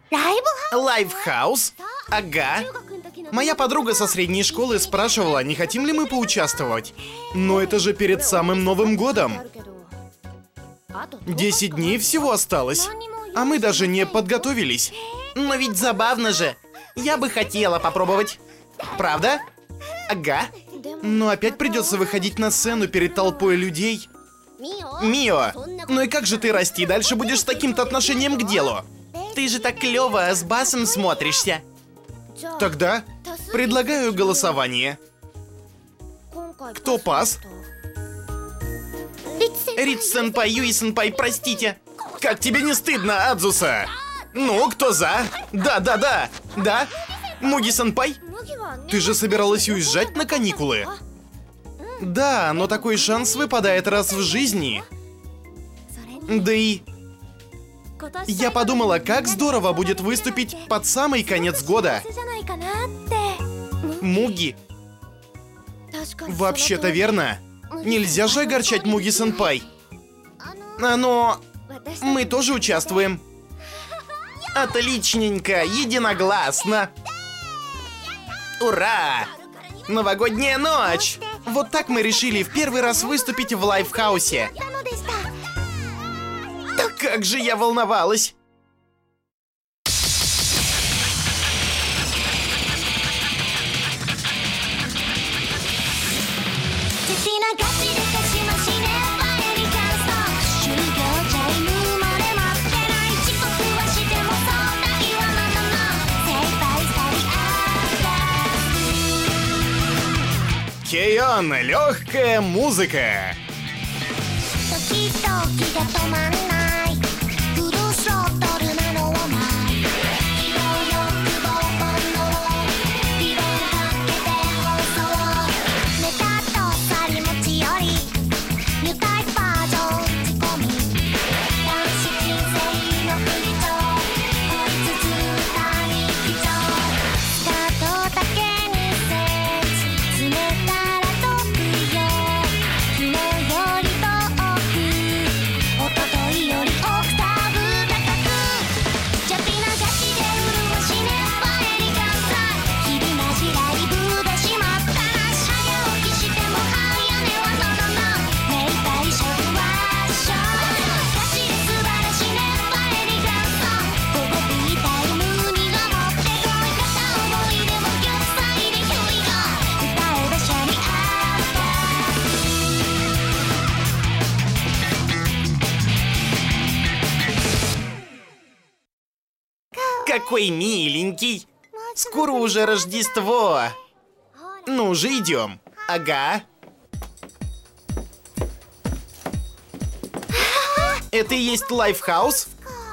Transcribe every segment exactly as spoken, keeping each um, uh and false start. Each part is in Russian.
Лайфхаус? Ага. Моя подруга со средней школы спрашивала, не хотим ли мы поучаствовать. Но это же перед самым Новым годом. Десять дней всего осталось. А мы даже не подготовились. Но ведь забавно же. Я бы хотела попробовать. Правда? Ага. Но опять придется выходить на сцену перед толпой людей. Мио, ну и как же ты расти дальше будешь с таким-то отношением к делу? Ты же так клёво с басом смотришься. Тогда предлагаю голосование. Кто пас? Рич-сенпай, Юи-сенпай, простите. Как тебе не стыдно, Адзуса? Ну, кто за? Да-да-да. Да? Муги-сенпай? Ты же собиралась уезжать на каникулы. Да, но такой шанс выпадает раз в жизни. Да и... Я подумала, как здорово будет выступить под самый конец года. Муги. Вообще-то верно. Нельзя же огорчать Муги-сенпай. А, но... Мы тоже участвуем. Отличненько, единогласно. Ура! Новогодняя ночь! Вот так мы решили в первый раз выступить в Лайфхаусе. Да как же я волновалась! Кэйон, легкая музыка. Какой миленький. Скоро уже Рождество. Ну уже идем. Ага. Это и есть Лайфхаус?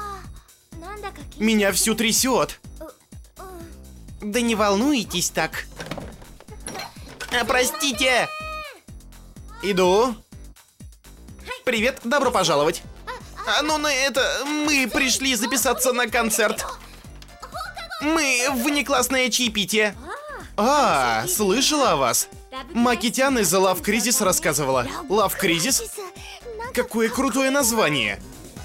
Меня всю трясет. Да не волнуйтесь так. А, простите. Иду. Привет, добро пожаловать. А, ну, на это... Мы пришли записаться на концерт. Мы внеклассное чаепитие. А, слышала о вас. Макитян из Love Crisis рассказывала. Love Crisis? Какое крутое название.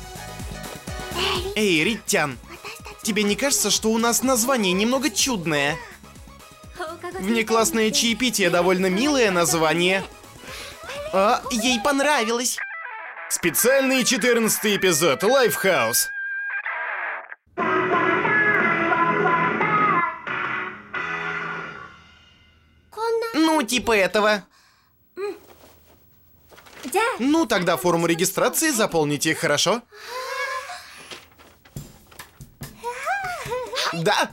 Эй, Риттян, тебе не кажется, что у нас название немного чудное? Внеклассное чаепитие довольно милое название. А, ей понравилось. Специальный четырнадцатый эпизод Лайфхаус. Ну, типа этого. Ну, тогда форму регистрации заполните, хорошо? Да.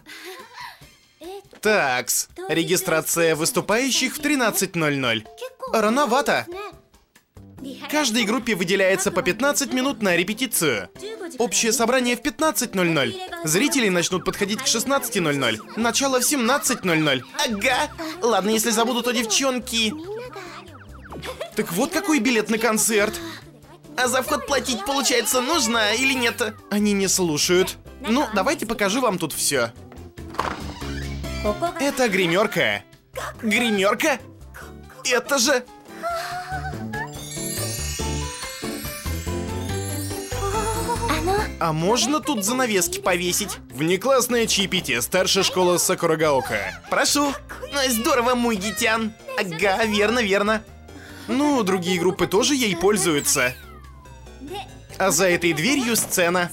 Такс. Регистрация выступающих в тринадцать ноль ноль. Рановато. Каждой группе выделяется по пятнадцать минут на репетицию. Общее собрание в пятнадцать ноль ноль. Зрители начнут подходить к шестнадцати ноль ноль. Начало в семнадцать ноль ноль. Ага. Ладно, если забуду, то девчонки. Так вот какой билет на концерт. А за вход платить, получается, нужно или нет? Они не слушают. Ну, давайте покажу вам тут все. Это гримерка. Гримерка? Это же... А можно тут занавески повесить? Внеклассное чаепитие, старшая школа Сакурагаока. Прошу. Здорово, Мугитян. Ага, верно, верно. Ну, другие группы тоже ей пользуются. А за этой дверью сцена.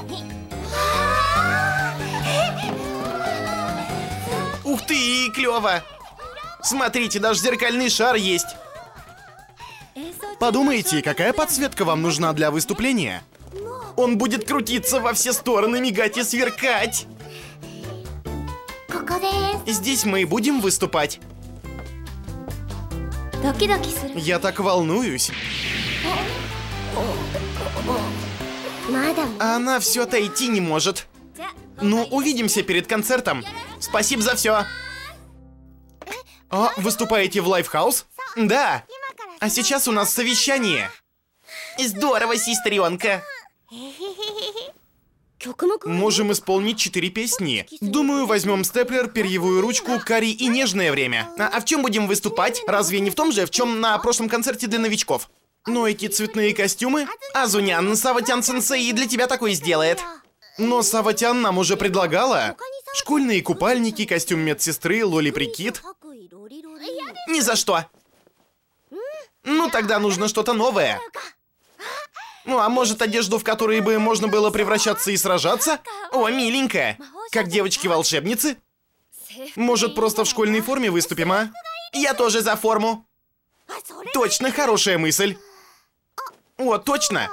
Ух ты, клево! Смотрите, даже зеркальный шар есть. Подумайте, какая подсветка вам нужна для выступления? Он будет крутиться во все стороны, мигать и сверкать. Здесь мы и будем выступать. Я так волнуюсь. А она все отойти не может. Ну, увидимся перед концертом. Спасибо за все. А, выступаете в Лайфхаус? Да. А сейчас у нас совещание. Здорово, сестренка. Можем исполнить четыре песни. Думаю, возьмем степлер, перьевую ручку, карри и нежное время. А, а в чем будем выступать? Разве не в том же, в чем на прошлом концерте для новичков? Но эти цветные костюмы? Азунян, Саватян-сенсей и для тебя такой сделает. Но Саватян нам уже предлагала. Школьные купальники, костюм медсестры, лоли-прикид. Ни за что. Ну, тогда нужно что-то новое. Ну, а может, одежду, в которой бы можно было превращаться и сражаться? О, миленькая. Как девочки-волшебницы. Может, просто в школьной форме выступим, а? Я тоже за форму. Точно, хорошая мысль. О, точно.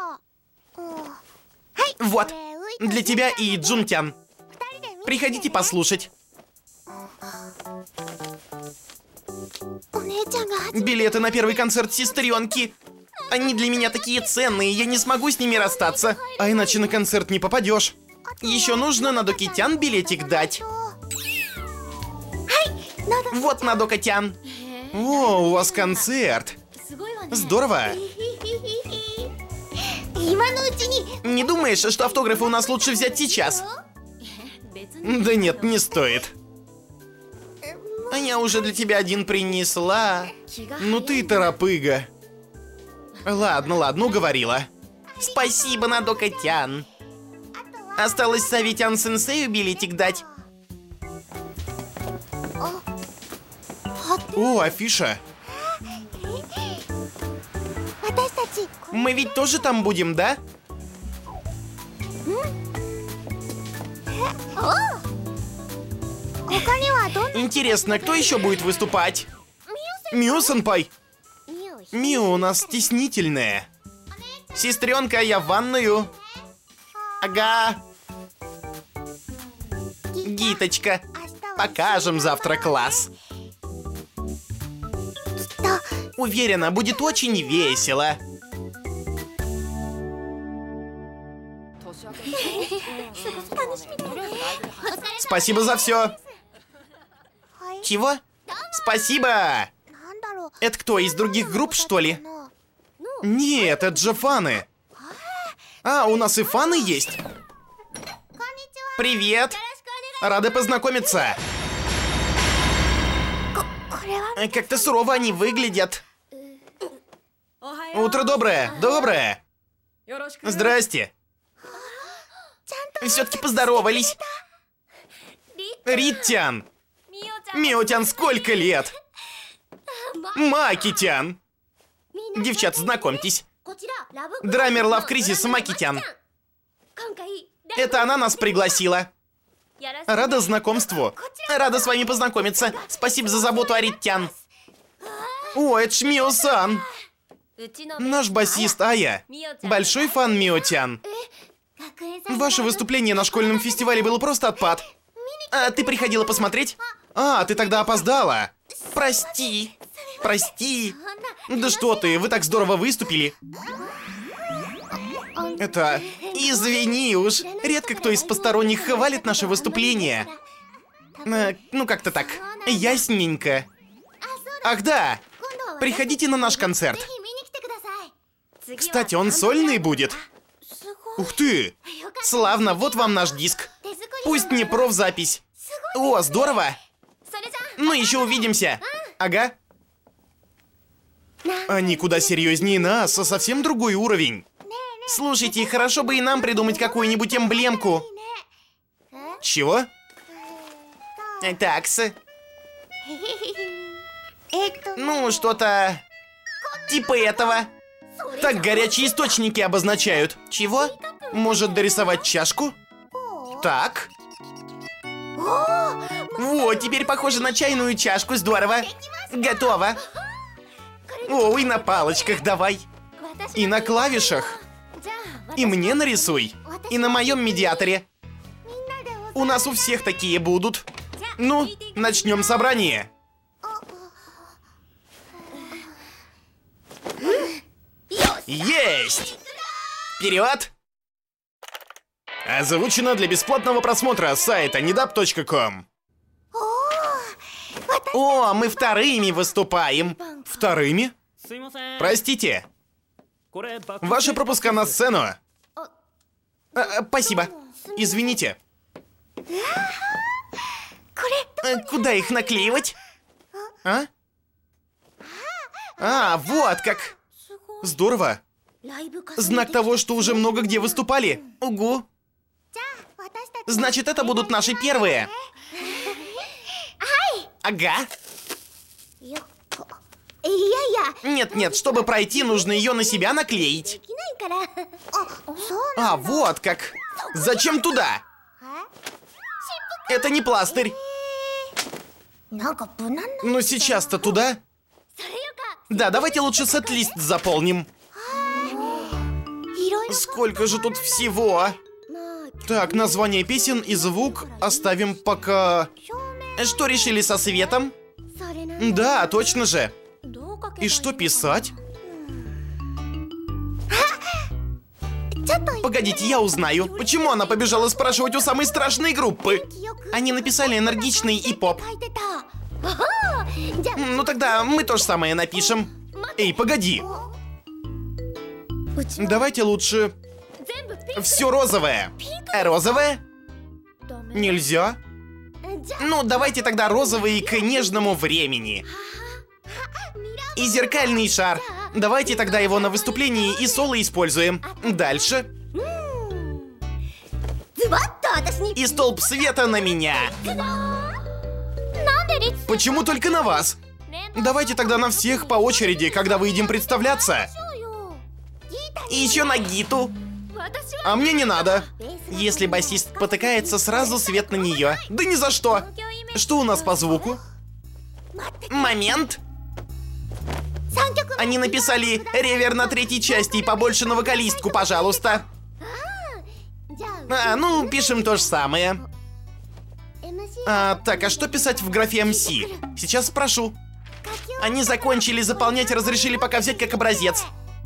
Вот. Для тебя и Джунтян. Приходите послушать. Билеты на первый концерт сестренки. Они для меня такие ценные, я не смогу с ними расстаться. А иначе на концерт не попадешь. Еще нужно Надокитян билетик дать. Вот Надокитян. О, у вас концерт. Здорово. Не думаешь, что автографы у нас лучше взять сейчас? Да нет, не стоит. А я уже для тебя один принесла. Ну ты торопыга. Ладно, ладно, уговорила. Спасибо, Надокитян. Осталось Савитян-сенсею билетик дать. О, афиша. Мы ведь тоже там будем, да? Интересно, кто еще будет выступать? Мио-сенпай. Мио у нас стеснительная. Сестренка, я в ванную. Ага. Гиточка, покажем завтра класс. Уверена, будет очень весело. Спасибо за все. Чего? Спасибо. Это кто, из других групп, что ли? Нет, это же фаны. А, у нас и фаны есть. Привет. Рада познакомиться. Как-то сурово они выглядят. Утро доброе, доброе. Здрасте. Все-таки поздоровались. Рит-тян. Мио-тян, сколько лет? Маки-тян. Девчат, знакомьтесь. Драмер Лав Кризис Маки-тян. Это она нас пригласила. Рада знакомству. Рада с вами познакомиться. Спасибо за заботу, Арит-тян. О, это ж Мио-сан. Наш басист Ая. Большой фан Мио-тян. Ваше выступление на школьном фестивале было просто отпад. А ты приходила посмотреть? А, ты тогда опоздала. Прости. Прости. Да что ты, вы так здорово выступили. Это... Извини уж. Редко кто из посторонних хвалит наше выступление. А, ну, как-то так. Ясненько. Ах да. Приходите на наш концерт. Кстати, он сольный будет. Ух ты. Славно, вот вам наш диск. Пусть не профзапись. О, здорово. Ну, еще увидимся. Ага. Они куда серьезнее нас, а совсем другой уровень. Слушайте, хорошо бы и нам придумать какую-нибудь эмблемку. Чего? Такс. Ну, что-то типа этого. Так горячие источники обозначают. Чего? Может, дорисовать чашку? Так. Во, теперь похоже на чайную чашку. Здорово. Готово. О, и на палочках давай. И на клавишах. И мне нарисуй. И на моем медиаторе. У нас у всех такие будут. Ну, начнем собрание. Есть! Вперед! Озвучено для бесплатного просмотра с сайта недап точка ком. О, мы вторыми выступаем. Вторыми? Простите. Ваши пропуска на сцену. А, спасибо. Извините. А, куда их наклеивать? А? А, вот как. Здорово. Знак того, что уже много где выступали. Угу. Значит, это будут наши первые. Ага. Нет-нет, чтобы пройти, нужно ее на себя наклеить. А, вот как. Зачем туда? Это не пластырь. Но сейчас-то туда. Да, давайте лучше сет-лист заполним. Сколько же тут всего? Так, название песен и звук оставим пока... Что решили со светом? Да, точно же. И что писать? Погодите, я узнаю. Почему она побежала спрашивать у самой страшной группы? Они написали энергичный и поп. Ну тогда мы то же самое напишем. Эй, погоди. Давайте лучше... Все розовое. Розовое? Нельзя? Ну, давайте тогда розовый к нежному времени. И зеркальный шар. Давайте тогда его на выступлении и соло используем. Дальше. И столб света на меня. Почему только на вас? Давайте тогда на всех по очереди, когда выйдем представляться. И еще на Гиту. А мне не надо. Если басист потыкается, сразу свет на нее. Да ни за что. Что у нас по звуку? Момент. Они написали ревер на третьей части и побольше на вокалистку, пожалуйста. А, ну, пишем то же самое. А, так, а что писать в графе эм си? Сейчас спрошу. Они закончили заполнять и разрешили пока взять как образец.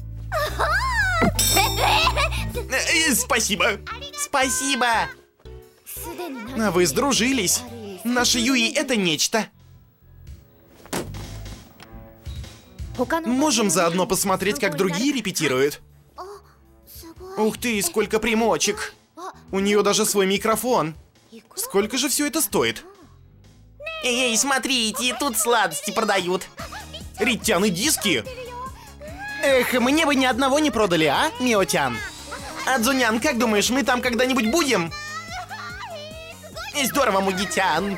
Э, спасибо. Спасибо. А вы сдружились. Наша Юи — это нечто. Можем заодно посмотреть, как другие репетируют. Ух ты, сколько примочек. У нее даже свой микрофон. Сколько же все это стоит? Эй, смотрите, тут сладости продают. Ритян и диски. Эх, мне бы ни одного не продали, а, Миотян? Адзунян, как думаешь, мы там когда-нибудь будем? Здорово, Мугитян.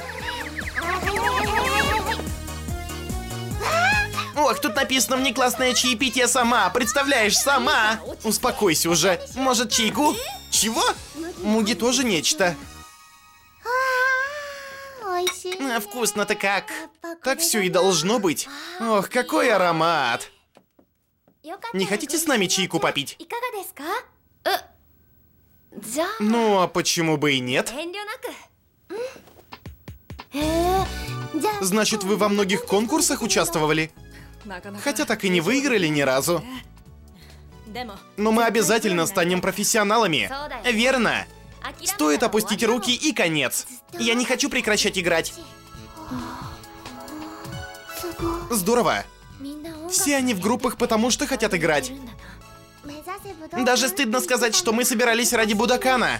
Ох, тут написано «Внеклассное чаепитие сама». Представляешь, сама. Успокойся уже. Может, чайку? Чего? Муги тоже нечто. А, вкусно-то как. Так все и должно быть. Ох, какой аромат. Не хотите с нами чайку попить? Ну, а почему бы и нет? Значит, вы во многих конкурсах участвовали? Хотя так и не выиграли ни разу. Но мы обязательно станем профессионалами. Верно. Стоит опустить руки и конец. Я не хочу прекращать играть. Здорово. Все они в группах, потому что хотят играть. Даже стыдно сказать, что мы собирались ради Будокана.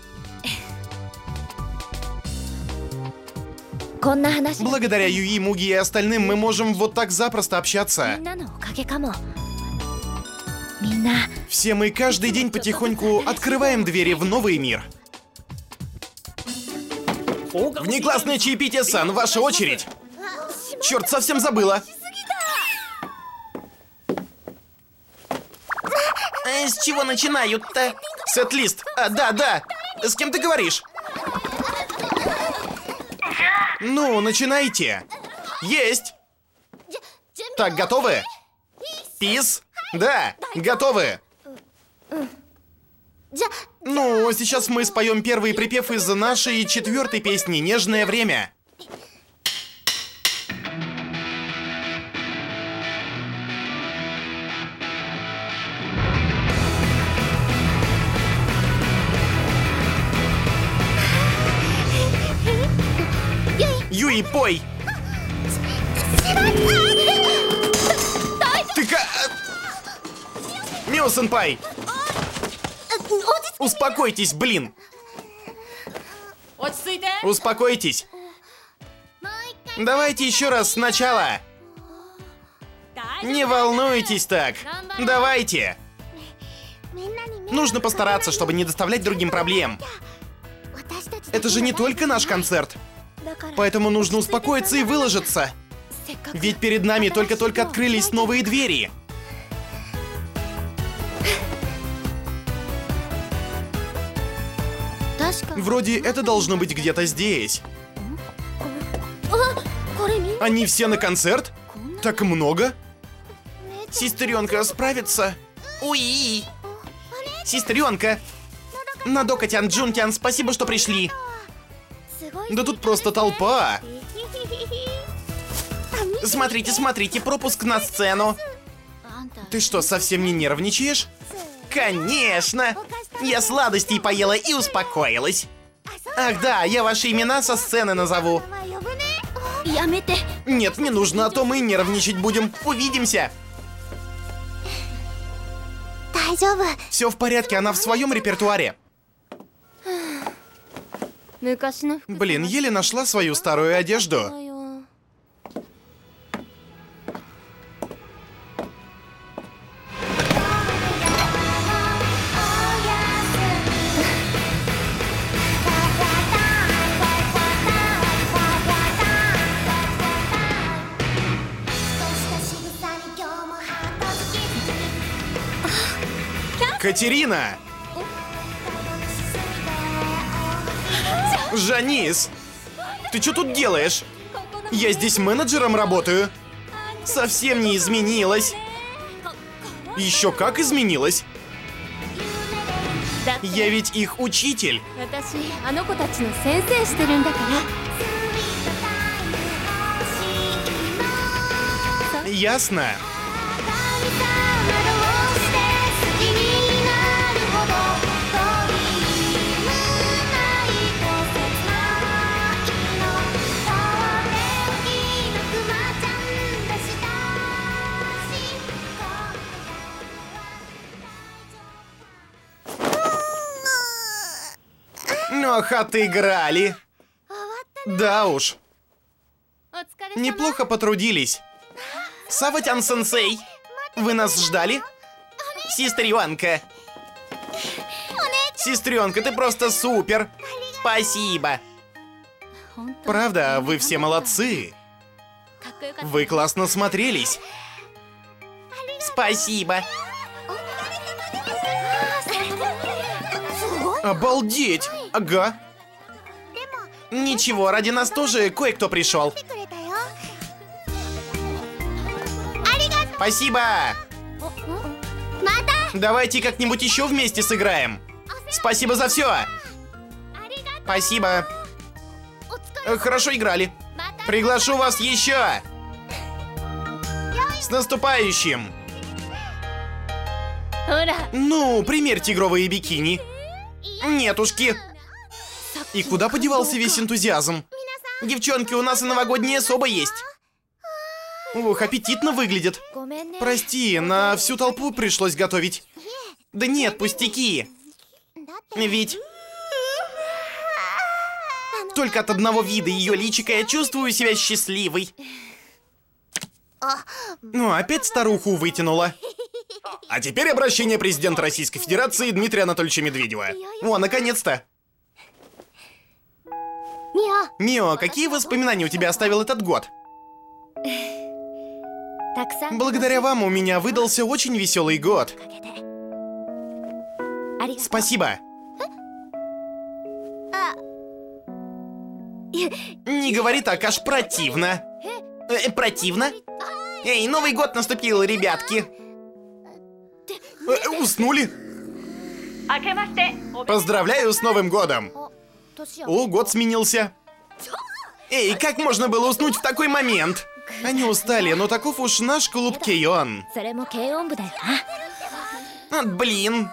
Благодаря Юи, Муги и остальным мы можем вот так запросто общаться. Все мы каждый день потихоньку открываем двери в новый мир. Внеклассное чаепитие, Сан, ваша очередь. Черт, совсем забыла. А с чего начинают-то? Сет-лист. А, да, да. С кем ты говоришь? Ну, начинайте. Есть. Так, готовы? Пис? Да, готовы. Ну, сейчас мы споем первый припев из нашей четвертой песни «Нежное время». Юи, пой! Ты-ка... Мио-сенпай! Успокойтесь, блин! Успокойтесь! Давайте еще раз сначала! Не волнуйтесь так! Давайте! Нужно постараться, чтобы не доставлять другим проблем. Это же не только наш концерт. Поэтому нужно успокоиться и выложиться. Ведь перед нами только-только открылись новые двери. Вроде это должно быть где-то здесь. Они все на концерт? Так много? Сестренка справится? Уи! Сестренка! Надока-тян, Джун-тян, спасибо, что пришли. Да тут просто толпа. Смотрите, смотрите, пропуск на сцену. Ты что, совсем не нервничаешь? Конечно! Я сладостей поела и успокоилась. Ах да, я ваши имена со сцены назову. Нет, не нужно, а то мы нервничать будем. Увидимся. Все в порядке, она в своем репертуаре. Блин, еле нашла свою старую одежду. Катерина! Жанис! Ты что тут делаешь? Я здесь менеджером работаю. Совсем не изменилась. Еще как изменилась. Я ведь их учитель. Ясно. Ох, отыграли. Да уж. Неплохо потрудились. Саватян-сенсей, вы нас ждали? Сестренка. Сестренка, ты просто супер. Спасибо. Правда, вы все молодцы. Вы классно смотрелись. Спасибо. Обалдеть! Ага. Ничего, ради нас тоже кое-кто пришел. Спасибо! Давайте как-нибудь еще вместе сыграем. Спасибо за все. Спасибо. Хорошо играли. Приглашу вас еще. С наступающим. Ну, примерь тигровые бикини. Нетушки. И куда подевался весь энтузиазм? Девчонки, у нас и новогодняя особа есть. Ух, аппетитно выглядит. Прости, на всю толпу пришлось готовить. Да нет, пустяки. Ведь... Только от одного вида ее личика я чувствую себя счастливой. Ну, опять старуху вытянула. А теперь обращение президента Российской Федерации Дмитрия Анатольевича Медведева. О, наконец-то! Мио, какие воспоминания у тебя оставил этот год? Благодаря вам у меня выдался очень веселый год. Спасибо. Не говори так, аж противно. Э, противно? Эй, Новый год наступил, ребятки. Э, уснули? Поздравляю с Новым годом. О, год сменился. Эй, как можно было уснуть в такой момент? Они устали, но таков уж наш клуб Кэйон. А, блин.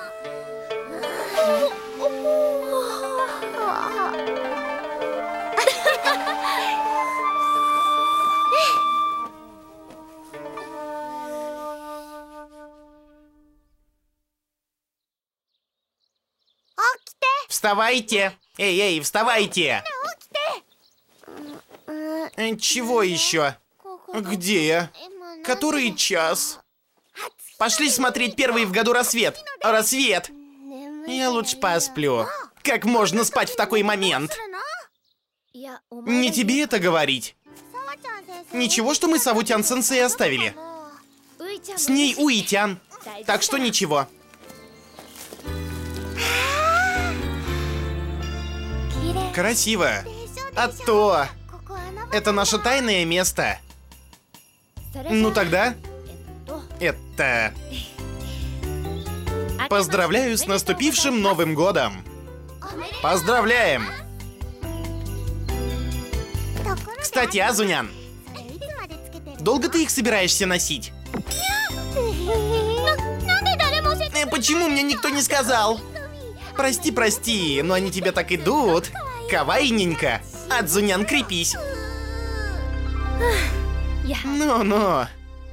Вставайте! Эй, эй, вставайте! Э, Чего еще? Где я? Который час? Пошли смотреть первый в году рассвет. Рассвет! Я лучше посплю. Как можно спать в такой момент? Не тебе это говорить. Ничего, что мы Савутян-сенсей оставили. С ней Уитян. Так что ничего. Красиво. А то. Это наше тайное место. Ну тогда... Это... Поздравляю с наступившим Новым годом. Поздравляем. Кстати, Азунян, долго ты их собираешься носить? Э, Почему мне никто не сказал? Прости, прости, но они тебе так идут. Кавайненько. Адзунян, крепись. Ну-ну.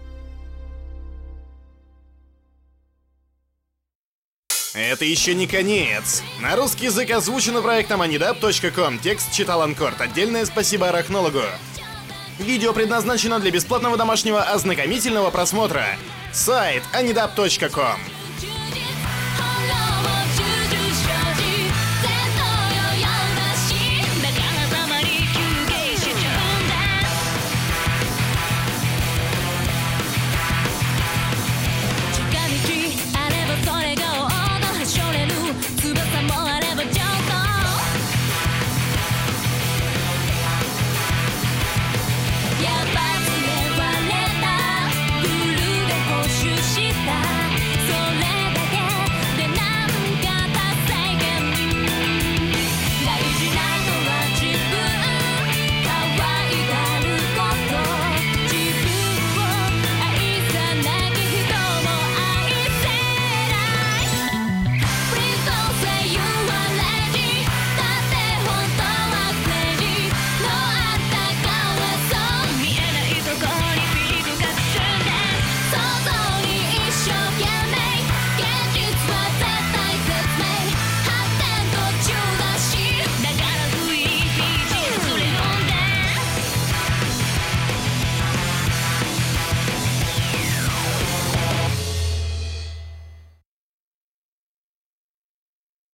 Это еще не конец. На русский язык озвучено проектом анидаб точка ком. Текст читал Анкорд. Отдельное спасибо Арахнологу. Видео предназначено для бесплатного домашнего ознакомительного просмотра. Сайт анидаб точка ком.